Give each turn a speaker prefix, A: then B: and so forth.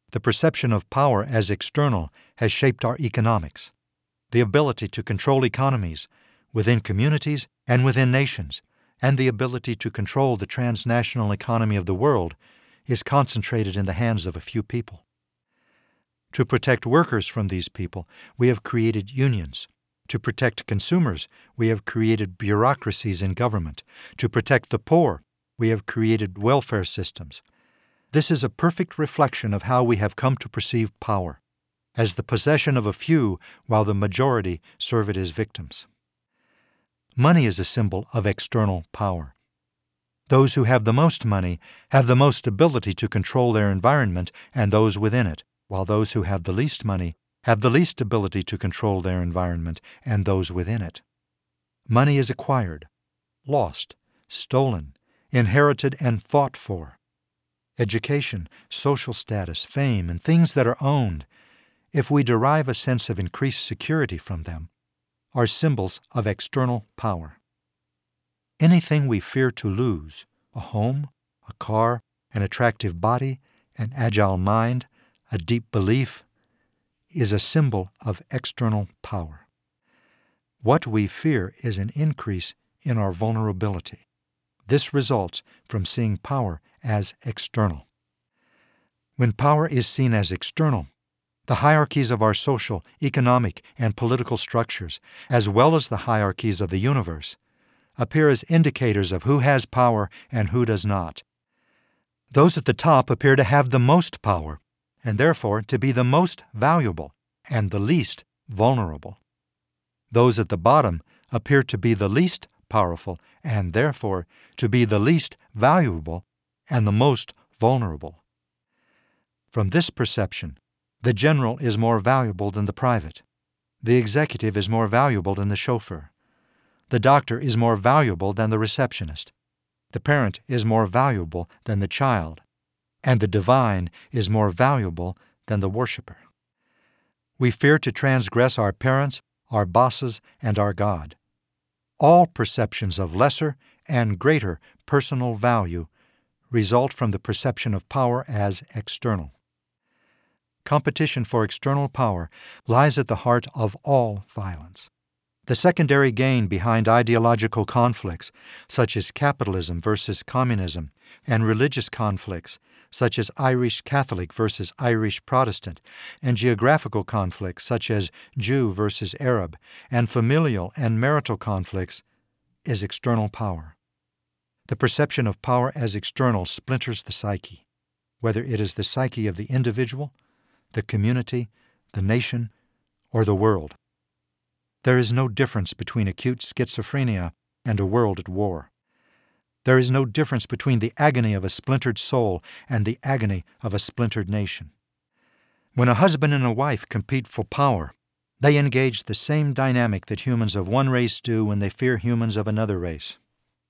A: The perception of power as external has shaped our economics. The ability to control economies within communities and within nations, and the ability to control the transnational economy of the world is concentrated in the hands of a few people. To protect workers from these people, we have created unions. To protect consumers, we have created bureaucracies in government. To protect the poor, we have created welfare systems. This is a perfect reflection of how we have come to perceive power, as the possession of a few while the majority serve it as victims. Money is a symbol of external power. Those who have the most money have the most ability to control their environment and those within it, while those who have the least money have the least ability to control their environment and those within it. Money is acquired, lost, stolen, inherited, and fought for. Education, social status, fame, and things that are owned, if we derive a sense of increased security from them, are symbols of external power. Anything we fear to lose, a home, a car, an attractive body, an agile mind, a deep belief, is a symbol of external power. What we fear is an increase in our vulnerability. This results from seeing power as external. When power is seen as external, the hierarchies of our social, economic, and political structures, as well as the hierarchies of the universe, appear as indicators of who has power and who does not. Those at the top appear to have the most power, and therefore to be the most valuable and the least vulnerable. Those at the bottom appear to be the least powerful and therefore to be the least valuable and the most vulnerable. From this perception, the general is more valuable than the private. The executive is more valuable than the chauffeur. The doctor is more valuable than the receptionist. The parent is more valuable than the child. And the divine is more valuable than the worshiper. We fear to transgress our parents, our bosses, and our God. All perceptions of lesser and greater personal value result from the perception of power as external. Competition for external power lies at the heart of all violence. The secondary gain behind ideological conflicts, such as capitalism versus communism, and religious conflicts, such as Irish Catholic versus Irish Protestant, and geographical conflicts, such as Jew versus Arab, and familial and marital conflicts, is external power. The perception of power as external splinters the psyche, whether it is the psyche of the individual, the community, the nation, or the world. There is no difference between acute schizophrenia and a world at war. There is no difference between the agony of a splintered soul and the agony of a splintered nation. When a husband and a wife compete for power, they engage the same dynamic that humans of one race do when they fear humans of another race.